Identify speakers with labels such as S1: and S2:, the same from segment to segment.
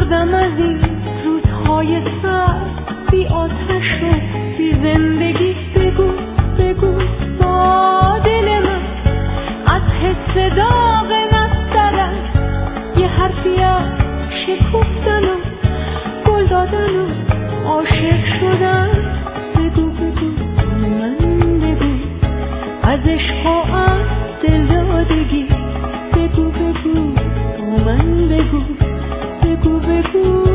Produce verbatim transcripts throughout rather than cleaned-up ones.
S1: مردم از این روزهای سرد بی آتش و بی زندگی. بگو بگو با دل من از حس داغ نسترد یه حرفی از شکفتن و گل دادن و عاشق شدن. بگو بگو من بگو از عشق و از دلدادگی. بگو بگو من بگو بگو بگو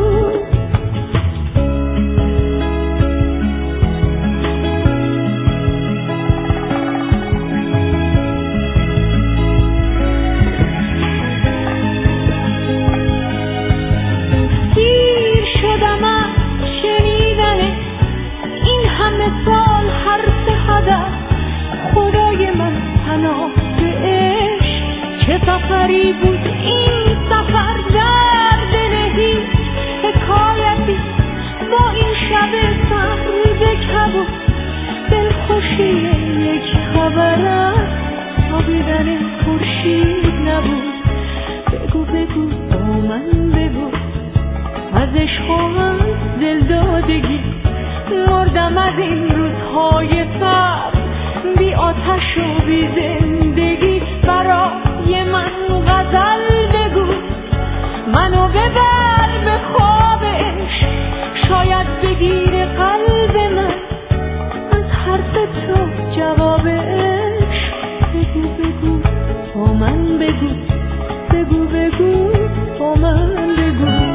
S1: گیر شدم از شنیدن این همه سال حرف هدف. خدای من پناه به عشق چه سفری بود این سفر. در دل هیچ حکایتی با این شب سرد کبود. دلخوشی یک خبر از خوابیدن خورشید نبود. بگو بگو با من بگو از عشق و از دلدادگی. مردم از این روزهای سرد بی آتش و بی زندگی. برای من غزل بگو منو ببر به خواب عشق. شاید بگیر قلب من از حرف تو جواب عشق. بگو بگو با من بگو بگو بگو با من بگو.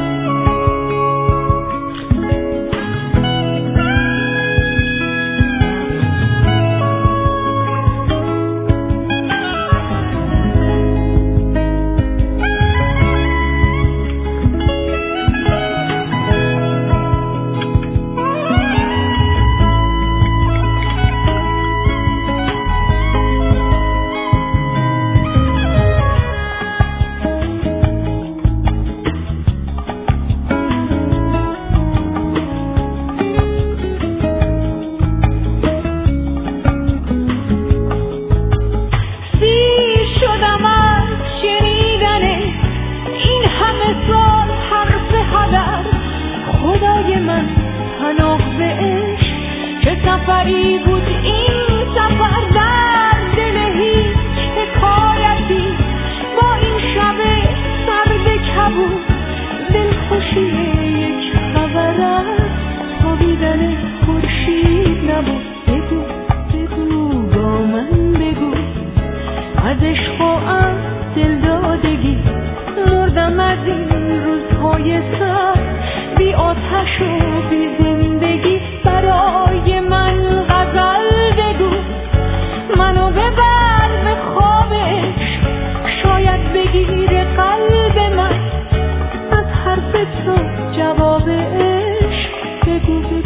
S1: سفری بود این سفر. در دل هیچ حکایتی با این شب سرد کبود. دلخوشی یک خبر از خوابیدن خورشید نبود. بگو بگو با من بگو از عشق و از دلدادگی. مردم از این روزهای سرد بی آتش و بی زندگی. برای من غزل بگو منو ببر به خواب عشق. شاید بگیر قلب من از حرف تو جواب عشق. بگو